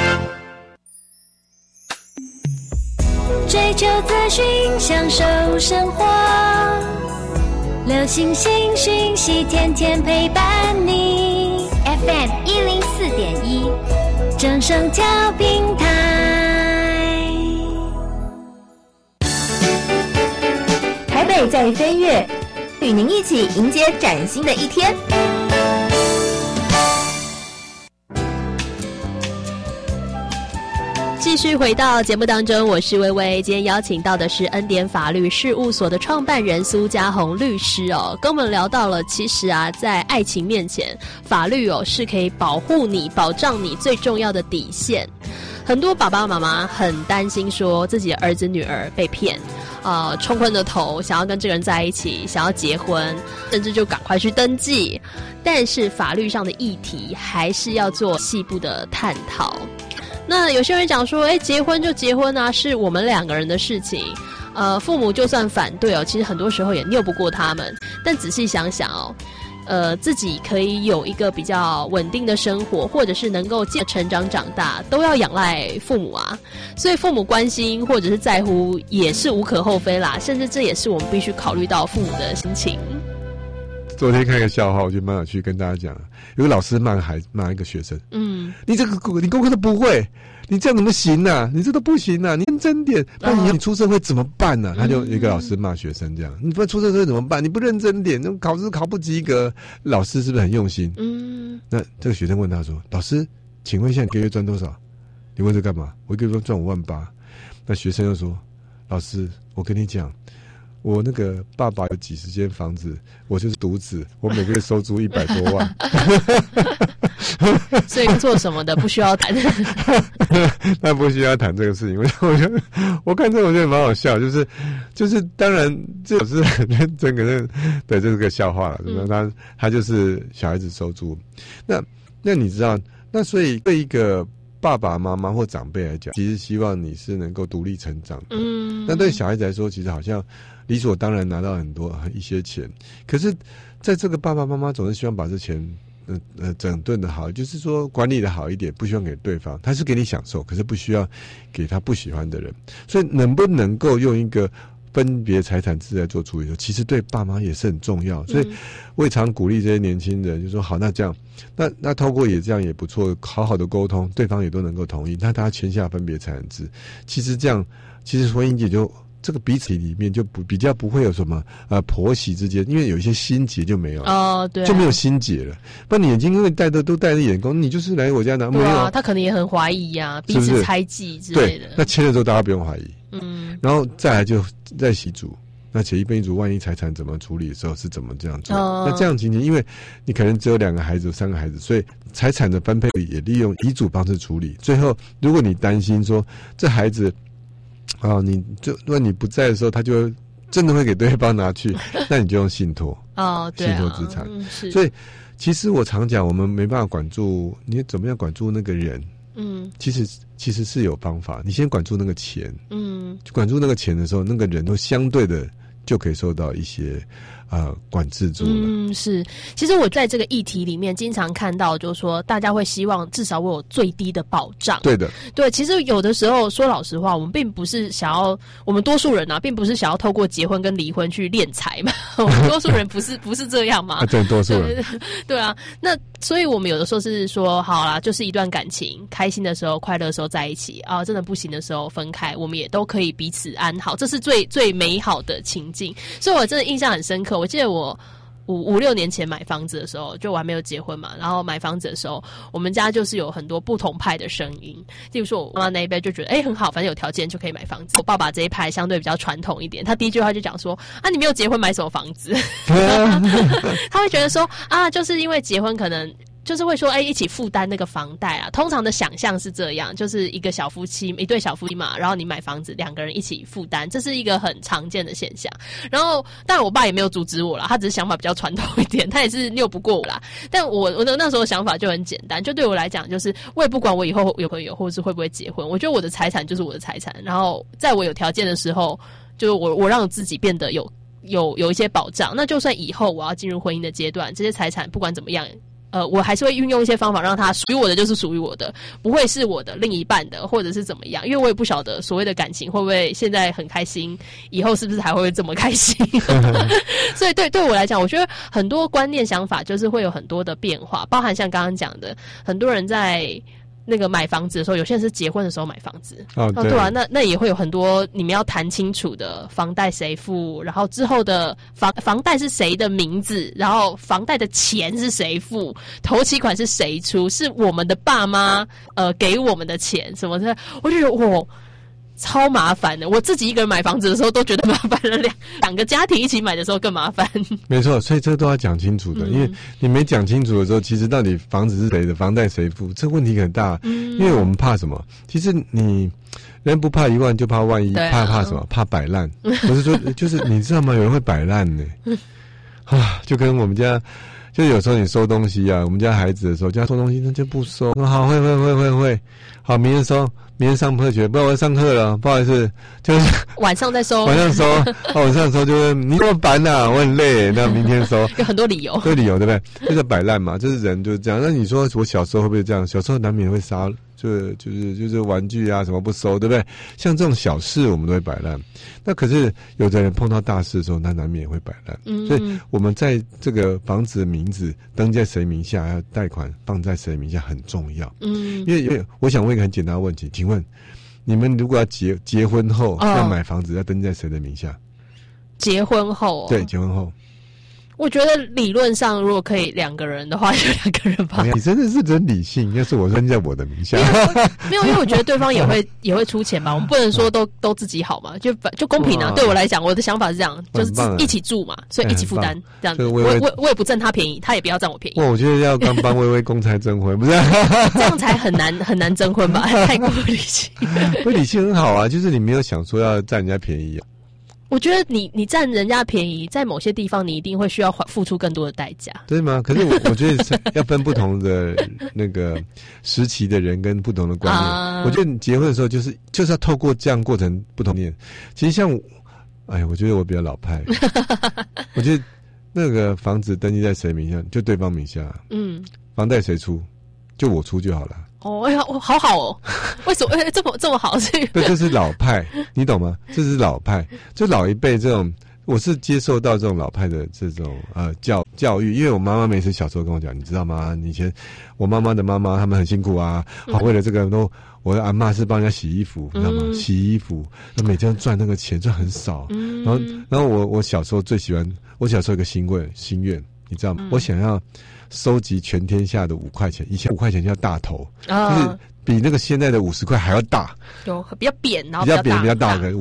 追求资讯，享受生活，流行新讯息，天天陪伴你。 FM 104.1， 正声调频台。 台北在飞跃，与您一起迎接崭新的一天。 继继续回到节目当中，我是薇薇。今天邀请到的是恩典法律事务所的创办人苏嘉宏律师哦，跟我们聊到了，其实啊，在爱情面前，法律哦是可以保护你、保障你最重要的底线。很多爸爸妈妈很担心说自己的儿子女儿被骗，冲昏了头，想要跟这个人在一起，想要结婚，甚至就赶快去登记。但是法律上的议题还是要做细部的探讨。那有些人讲说，结婚就结婚啊，是我们两个人的事情。父母就算反对哦，其实很多时候也拗不过他们。但仔细想想哦，自己可以有一个比较稳定的生活，或者是能够成长长大，都要仰赖父母啊。所以父母关心或者是在乎也是无可厚非啦，甚至这也是我们必须考虑到父母的心情。 昨天看一个笑话，我觉得蛮有趣，跟大家讲。有个老师骂一个学生，你这个你功课都不会，你这样怎么行啊？你这都不行啊！你认真点，那你出社会怎么办呢？他就有一个老师骂学生这样，你不出社会怎么办？你不认真点，考试考不及格，老师是不是很用心？那这个学生问他说：“老师，请问一下，你一个月赚多少？”你问这干嘛？我一个月赚58000。那学生又说：“老师，我跟你讲。”我那个爸爸有几十间房子，我就是独子，我每个月收租100多万。 所以做什么的不需要谈。 那不需要谈这个事情。我觉得我看这个我觉得蛮好笑，就是当然这是很认真的这是个笑话了，对吧？他就是小孩子收租。那你知道，那所以对一个爸爸妈妈或长辈来讲，其实希望你是能够独立成长的。那对小孩子来说，其实好像理所当然拿到一些钱，可是在这个爸爸妈妈总是希望把这钱整顿的好，就是说管理的好一点，不希望给对方，他是给你享受，可是不需要给他不喜欢的人。所以能不能够用一个分别财产制来做处理的时候，其实对爸妈也是很重要。所以我也常鼓励这些年轻人，就说好，那这样，那透过也这样也不错，好好的沟通，对方也都能够同意，那大家签下分别财产制，其实这样，其实婚姻也就。这个彼此里面就比较不会有什么婆媳之间，因为有一些心结就没有了对、啊， 就没有心结了。不然你眼睛因为都带着眼光，你就是来我家拿， 对啊， 没有他可能也很怀疑啊，彼此猜忌之类的。 对，那签了之后大家不用怀疑，然后再来就再洗祖。那协议变异组万一财产怎么处理的时候是怎么这样做？那这样情形，因为你可能只有2个孩子、3个孩子，所以财产的分配也利用遗嘱方式处理。最后，如果你担心说这孩子。你就如果你不在的时候，他就真的会给对方拿去，那你就用信托对啊， 信托资产。所以其实我常讲，我们没办法管住你怎么样管住那个人，其实是有方法。你先管住那个钱，管住那个钱的时候，那个人都相对的就可以受到一些管制住了。 是。其实我在这个议题里面经常看到，就是说大家会希望至少我有最低的保障。 对的， 对。其实有的时候说老实话，我们并不是想要，我们多数人啊，并不是想要透过结婚跟离婚去敛财嘛。我们多数人不是这样嘛。 对，多数人。 对啊，那所以我们有的时候是说，好啦，就是一段感情，开心的时候、快乐的时候在一起啊，真的不行的时候分开，我们也都可以彼此安好，这是最美好的情境。所以我真的印象很深刻。我记得我5-6年前买房子的时候，就我还没有结婚嘛，然后买房子的时候，我们家就是有很多不同派的声音。例如说我妈妈那一辈就觉得很好，反正有条件就可以买房子。我爸爸这一派相对比较传统一点，他第一句话就讲说你没有结婚买什么房子？他会觉得说就是因为结婚可能就是会说一起负担那个房贷啊。通常的想象是这样，就是一对小夫妻嘛，然后你买房子2个人一起负担，这是一个很常见的现象。然后当然我爸也没有阻止我啦，他只是想法比较传统一点，他也是拗不过我啦。但我的那时候想法就很简单，就对我来讲，就是我也不管我以后有朋友或者是会不会结婚，我觉得我的财产就是我的财产，然后在我有条件的时候，就是我让自己变得有一些保障。那就算以后我要进入婚姻的阶段，这些财产不管怎么样，我还是会运用一些方法让它属于我的就是属于我的，不会是我的另一半的或者是怎么样，因为我也不晓得所谓的感情会不会现在很开心，以后是不是还会这么开心。所以对我来讲，我觉得很多观念想法就是会有很多的变化，包含像刚刚讲的，很多人在那个买房子的时候，有些人是结婚的时候买房子对啊，那也会有很多你们要谈清楚的，房贷谁付，然后之后的房贷是谁的名字，然后房贷的钱是谁付，头期款是谁出，是我们的爸妈给我们的钱什么的，我就觉得超麻烦的。我自己一个人买房子的时候都觉得麻烦了，两个家庭一起买的时候更麻烦。 没错，所以这都要讲清楚的，因为你没讲清楚的时候，其实到底房子是谁的，房贷谁付，这个问题很大。因为我们怕什么？其实人不怕一万就怕万一，怕什么？怕摆烂。不是说就是你知道吗？有人会摆烂呢，就跟我们家。就有时候你收东西啊，我们家孩子的时候叫他收东西，他就不收。好，会，好，明天收，明天上课学，不然我要上课了，不好意思，就是晚上再收， 晚上收，晚上收就是你那么烦呐，我很累，那明天收， 有很多理由， 对理由对不对？就是摆烂嘛，就是人就是这样。那你说我小时候会不会这样？小时候难免会杀。就是玩具啊什么不收，对不对？像这种小事我们都会摆烂。那可是有的人碰到大事的时候，他难免也会摆烂。所以我们在这个房子的名字登在谁名下，还有贷款放在谁名下很重要。因为我想问一个很简单的问题，请问你们如果要结婚后要买房子，要登在谁的名下？ 结婚后对，结婚后。 我觉得理论上，如果可以2个人的话，就2个人吧。 你真的是真理性，要是我登在我的名下， 没有，因为我觉得对方也会出钱吧。我们不能说都自己好嘛，就公平啊。对我来讲，我的想法是这样，就是一起住嘛，所以一起负担这样子。我也不占他便宜，他也不要占我便宜。 我觉得要刚帮微微公差征婚，不是这样才很难征婚吧？太过理性。 不理性很好啊，就是你没有想说要占人家便宜啊。 我觉得你占人家便宜，在某些地方你一定会需要付出更多的代价， 对吗？可是我觉得要分不同的那个时期的人跟不同的观念。我觉得你结婚的时候就是要透过这样过程不同念。其实像我觉得我比较老派，我觉得那个房子登记在谁名下，就对方名下，房贷谁出，就我出就好了。 哎呀，好好哦！为什么这么好？ 对，这是老派，你懂吗？这是老派，就老一辈这种，我是接受到这种老派的这种教育，因为我妈妈每次小时候跟我讲，你知道吗？以前我妈妈的妈妈他们很辛苦啊，为了这个我的阿嬷是帮人家洗衣服，你知道吗？洗衣服，那每天赚那个钱赚很少，然后我小时候最喜欢，我小时候有个心愿，你知道吗？我想要收集全天下的5块钱，以前5块钱叫大头，就是比那个现在的50块还要大， 有比较扁，然后比较大的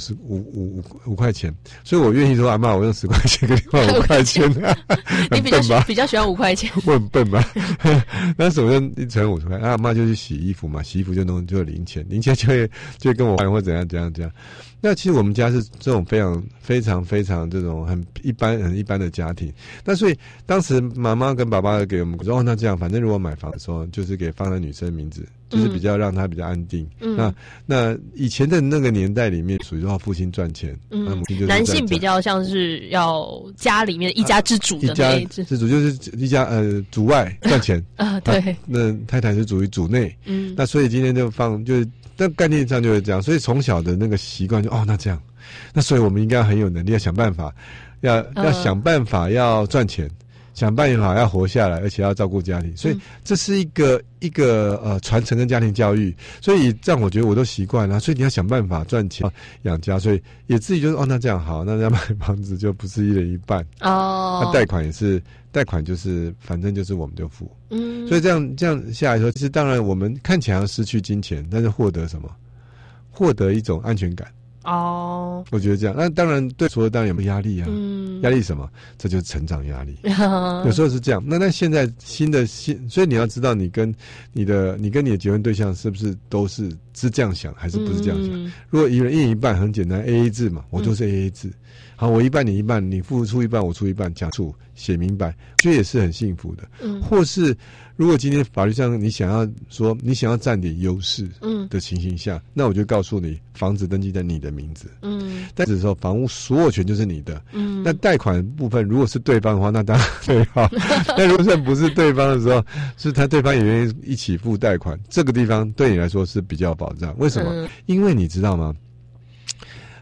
5块钱，所以我愿意说阿嬷，我用10块钱给你换5块钱， 你比较喜欢5块钱， 我很笨吧？那首先1乘50块，阿嬷就去洗衣服嘛，洗衣服就有零钱就会跟我换或怎样。那其实我们家是这种非常这种很一般的家庭。那所以当时妈妈跟爸爸给我们说，那这样反正如果买房的时候，就是给放在女生名字，就是比较让她比较安定。那以前的那个年代里面，属于说父亲赚钱，那母亲就是男性比较像是要家里面一家之主的一家之主，就是一家主外赚钱对。 那太太是属于主内。那所以今天就放就是。但概念上就是这样，所以从小的那个习惯就那这样，那所以我们应该很有能力，要想办法，要想办法要赚钱，想办法要活下来，而且要照顾家庭，所以这是一个传承跟家庭教育，所以这样我觉得我都习惯了，所以你要想办法赚钱养家，所以也自己就是那这样好，那要买房子就不是一人一半那贷款也是。贷款就是反正就是我们就付，所以这样下来说，其实当然我们看起来要失去金钱，但是获得什么？获得一种安全感。我觉得这样。那当然对所有当然有没有压力啊？压力什么？这就是成长压力。有时候是这样。那现在所以你要知道你跟你的结婚对象是不是都是这样想，还是不是这样想？如果一人一半很简单 AA 制嘛，我就是 AA 制。好，我一半你一半，你付出一半，我出一半，讲楚写明白，这也是很幸福的。或是如果今天法律上你想要占点优势的情形下，那我就告诉你，房子登记在你的名字。但是说房屋所有权就是你的。那贷款部分如果是对方的话，那当然最好。那如果不是对方的时候，是对方也愿意一起付贷款，这个地方对你来说是比较有保障。为什么？因为你知道吗？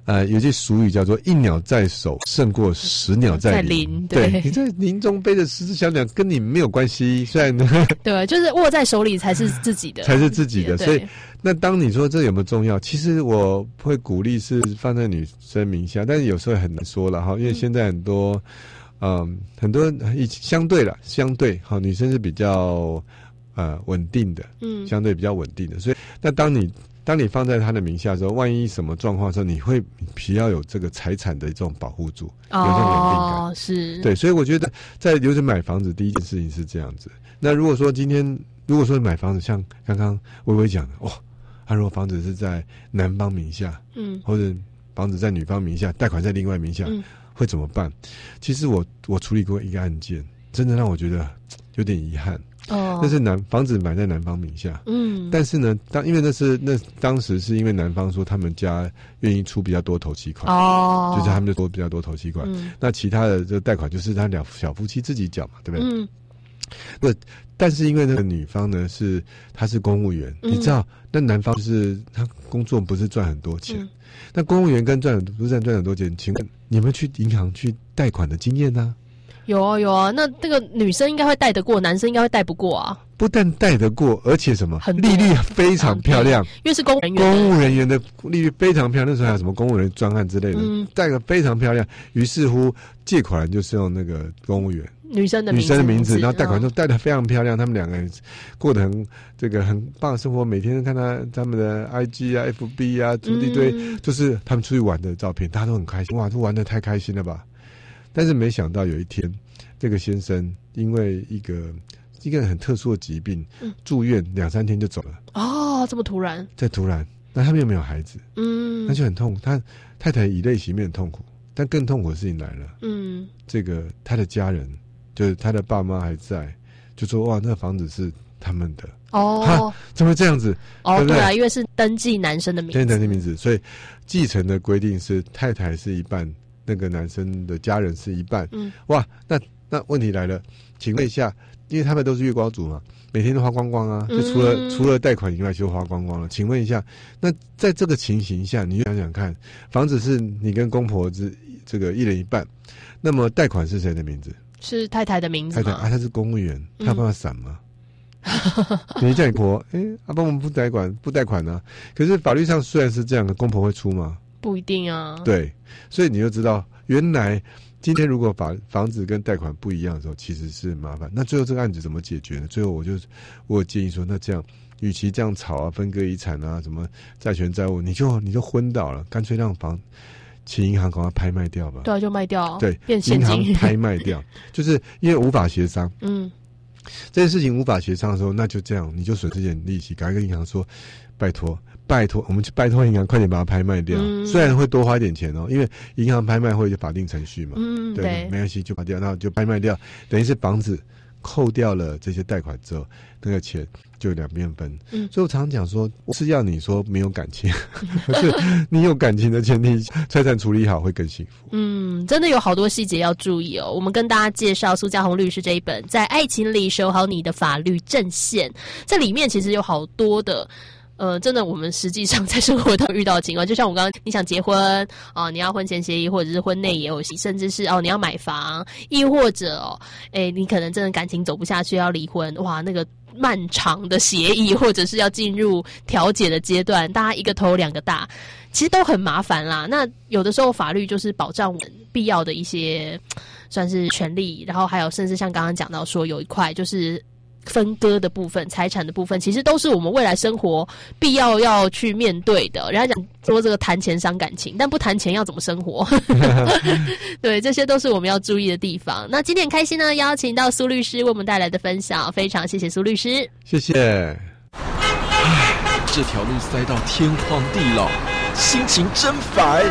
有句俗语叫做一鸟在手胜过10鸟在林。对，你在林中背着10只小鸟跟你没有关系，虽然对，就是握在手里才是自己的， 才是自己的。所以那当你说这有没有重要，其实我会鼓励是放在女生名下，但是有时候很难说了哈，因为现在很多相对好，女生是比较稳定的，相对比较稳定的，所以那当你放在他的名下的时候，万一什么状况的时候，你会需要有这个财产的这种保护住，有这种稳定感。 是，对， 所以我觉得在流程买房子，第一件事情是这样子。那如果说买房子，像刚刚微微讲的，他如果房子是在男方名下，或者房子在女方名下，贷款在另外名下，会怎么办？其实我处理过一个案件，真的让我觉得有点遗憾。那是房子买在男方名下，但是呢，因为当时是因为男方说他们家愿意出比较多头期款，就是他们就比较多头期款，那其他的这个贷款就是他小夫妻自己缴嘛，对不对？但是因为那个女方呢她是公务员，你知道，那男方就是他工作不是赚很多钱，那公务员跟赚很多钱，请问你们去银行去贷款的经验呢？ 有啊，那这个女生应该会贷得过，男生应该会贷不过啊。 不但贷得过，而且什么利率非常漂亮， 因为是公务人员的利率非常漂亮。那时候还有什么公务人专案之类的，贷得非常漂亮。于是乎，借款人就是用那个公务员女生的名字，然后贷款都贷得非常漂亮。他们两个人过得很棒的生活，每天看他们的 IG 啊、FB 啊，出一堆就是他们出去玩的照片，大家都很开心。哇，都玩得太开心了吧！但是没想到有一天，这个先生因为一个很特殊的疾病，住院2-3天就走了。 这么突然？ 再突然，那他们又没有孩子，那就很痛苦。他太太以泪洗面，很痛苦。但更痛苦的事情来了，这个他的家人，就是他的爸妈还在，就说哇，那个房子是他们的。怎么会这样子？对不对？ 对啊，因为是登记男生的名字， 登记男生名字，所以继承的规定是太太是一半。那个男生的家人是一半，哇，那问题来了，请问一下，因为他们都是月光族嘛，每天都花光光啊，就除了贷款以外就花光光了。请问一下，那在这个情形下，你就想想看，房子是你跟公婆这个一人一半，那么贷款是谁的名字？ 是太太的名字吗？ 太太他是公务员，他有办法闪吗？你叫你婆，帮我们不贷款啊？可是法律上虽然是这样的，公婆会出吗？ 不一定啊。 对，所以你就知道，原来今天如果房子跟贷款不一样的时候，其实是麻烦。那最后这个案子怎么解决呢？最后我建议说，那这样，与其这样吵啊，分割遗产啊，什么债权债务，你就昏倒了，干脆让请银行赶快拍卖掉吧。 对啊，就卖掉。 对， 变现金。 银行拍卖掉，就是因为无法协商。这件事情无法协商的时候，那就这样，你就损失点利息，赶快跟银行说，拜托，我们去拜托银行快点把它拍卖掉。虽然会多花一点钱因为银行拍卖会有法定程序嘛。对，没关系，就把掉，那就拍卖掉，等于是房子扣掉了这些贷款之后，那个钱就两边分。所以我常常讲说，是要你说没有感情，可是你有感情的前提，财产处理好会更幸福。 真的有好多细节要注意哦。我们跟大家介绍苏嘉宏律师这一本《在爱情里守好你的法律阵线》，在里面其实有好多的。真的，我们实际上在生活中遇到的情况，就像我刚刚，你想结婚你要婚前协议，或者是婚内也有，甚至是你要买房，亦或者你可能真的感情走不下去要离婚，哇，那个漫长的协议，或者是要进入调解的阶段，大家一个头两个大，其实都很麻烦啦。那有的时候法律就是保障我们必要的一些算是权利，然后还有甚至像刚刚讲到说有一块就是分割的部分，财产的部分，其实都是我们未来生活必要去面对的。人家讲说这个谈钱伤感情，但不谈钱要怎么生活？对，这些都是我们要注意的地方。那今天很开心呢，邀请到苏律师为我们带来的分享，非常谢谢苏律师。 谢谢。 这条路塞到天荒地老，心情真烦。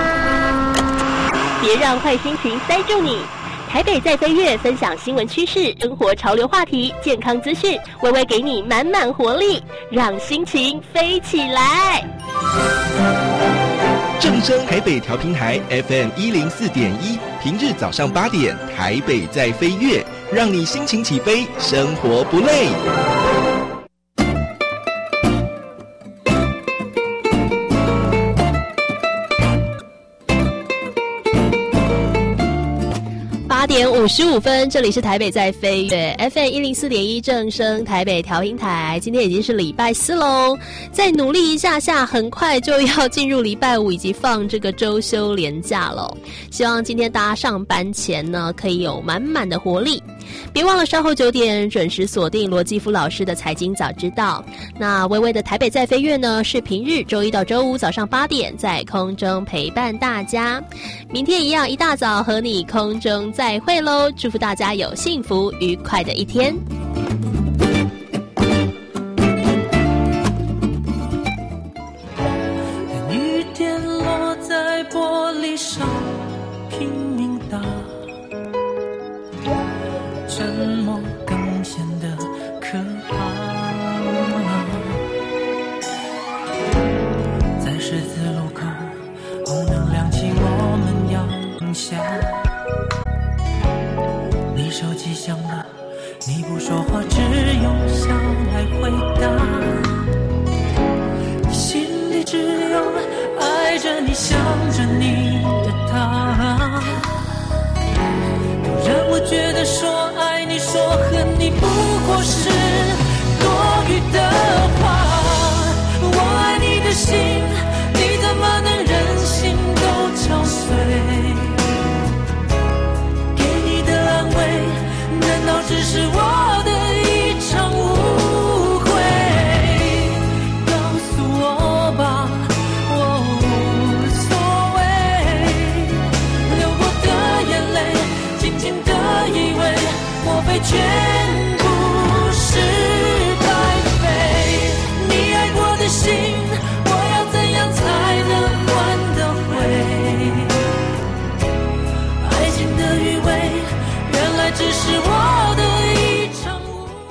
别让坏心情塞住你。台北在飞跃，分享新闻趋势、生活潮流话题、健康资讯，微微给你满满活力，让心情飞起来。 正声台北调频台 FM104.1，平日早上8点，台北在飞跃，让你心情起飞，生活不累。 点55分，这里是台北在飞跃 FM 104.1正声台北调音台。今天已经是礼拜4喽，再努力一下下，很快就要进入礼拜5以及放这个周休连假喽。希望今天大家上班前呢，可以有满满的活力。别忘了稍后9点准时锁定罗继夫老师的财经早知道。那微微的台北在飞跃呢，是平日周一到周五早上8点在空中陪伴大家。明天一样一大早和你空中再会咯，祝福大家有幸福愉快的一天。 雨点落在玻璃上拼命打，沉默更显得可怕。在十字路口，红灯亮起，我们要停下。你手机响了，你不说话，只用笑来回答。你心里只有爱着你，想着你的他。让我觉得说爱你说恨你不过是多余的话。我爱你的心，你怎么能忍心都敲碎？给你的安慰，难道只是我的一场误会？告诉我吧，我无所谓，流过的眼泪轻轻地以为莫非全部是白费？你爱过的心，我要怎样才能换得回？爱情的余味，原来只是我的一场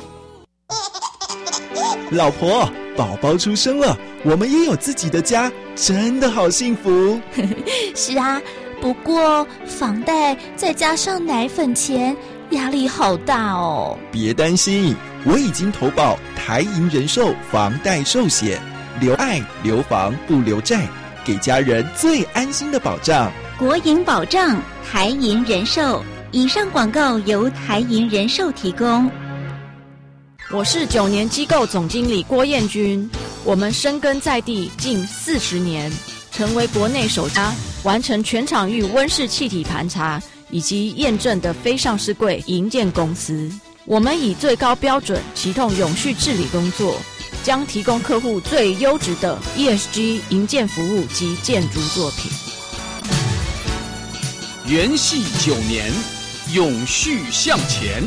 老婆，宝宝出生了，我们也有自己的家，真的好幸福。 是啊，不过房贷再加上奶粉钱，压力好大哦。 别担心，我已经投保台银人寿房贷寿险，留爱留房不留债，给家人最安心的保障。 国营保障，台银人寿。以上广告由台银人寿提供。 我是9年机构总经理郭彦君，我们深耕在地近40年，成为国内首家完成全场域温室气体盘查以及验证的非上市柜营建公司。我们以最高标准启动永续治理工作，将提供客户最优质的 ESG 营建服务及建筑作品。 元系9年，永续向前。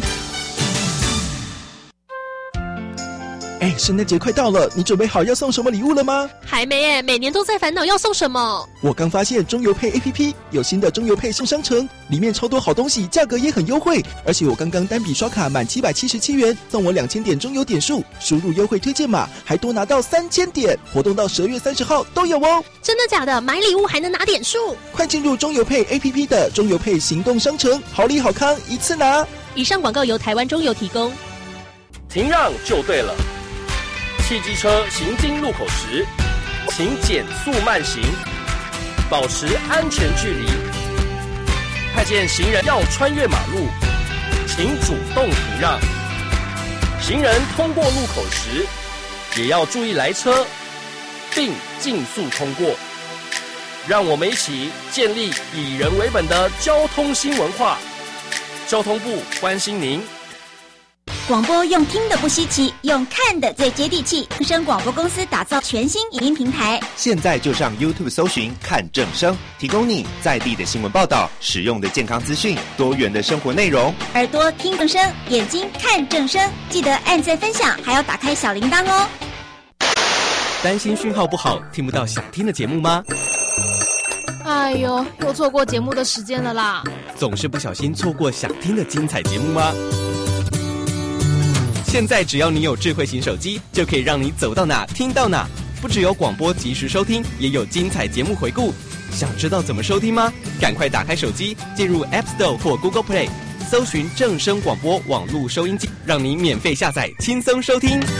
哎，圣诞节快到了，你准备好要送什么礼物了吗？ 还没耶，每年都在烦恼要送什么。 我刚发现中邮配 APP 有新的中邮配新商城，里面超多好东西，价格也很优惠。而且我刚刚单笔刷卡满777元，送我2000点中邮点数，输入优惠推荐码，还多拿到3000点，活动到12月30号都有哦。 真的假的？买礼物还能拿点数？ 快进入中邮配 APP 的中邮配行动商城，好礼好康一次拿。 以上广告由台湾中邮提供。 停让就对了。汽机车行经路口时，请减速慢行，保持安全距离。看见行人要穿越马路，请主动停让。行人通过路口时，也要注意来车，并尽速通过。让我们一起建立以人为本的交通新文化。交通部关心您。 广播用听的不稀奇，用看的最接地气。正声广播公司打造全新影音平台， 现在就上 YouTube 搜寻看正声，提供你在地的新闻报道、实用的健康资讯、多元的生活内容。 耳朵听正声，眼睛看正声，记得按赞分享，还要打开小铃铛哦。 担心讯号不好，听不到想听的节目吗？ 哎呦，又错过节目的时间了啦！ 总是不小心错过想听的精彩节目吗？现在只要你有智慧型手机，就可以让你走到哪听到哪。不只有广播及时收听，也有精彩节目回顾。想知道怎么收听吗？赶快打开手机，进入 App Store 或 Google Play， 搜寻正声广播网络收音机，让你免费下载，轻松收听。